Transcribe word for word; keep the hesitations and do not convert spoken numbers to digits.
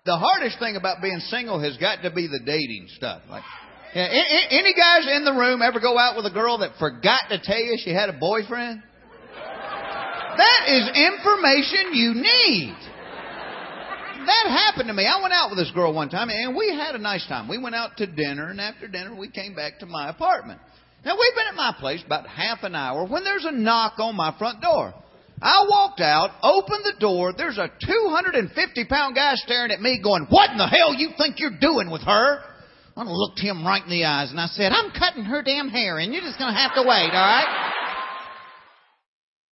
The hardest thing about being single has got to be the dating stuff. Like, yeah, any guys in the room ever go out with a girl that forgot to tell you she had a boyfriend? That is information you need. That happened to me. I went out with this girl one time, and we had a nice time. We went out to dinner, and after dinner, we came back to my apartment. Now, we've been at my place about half an hour when there's a knock on my front door. I walked out, opened the door. There's a two hundred fifty pound guy staring at me going, "What in the hell you think you're doing with her?" I looked him right in the eyes, and I said, "I'm cutting her damn hair, and you're just going to have to wait, all right?"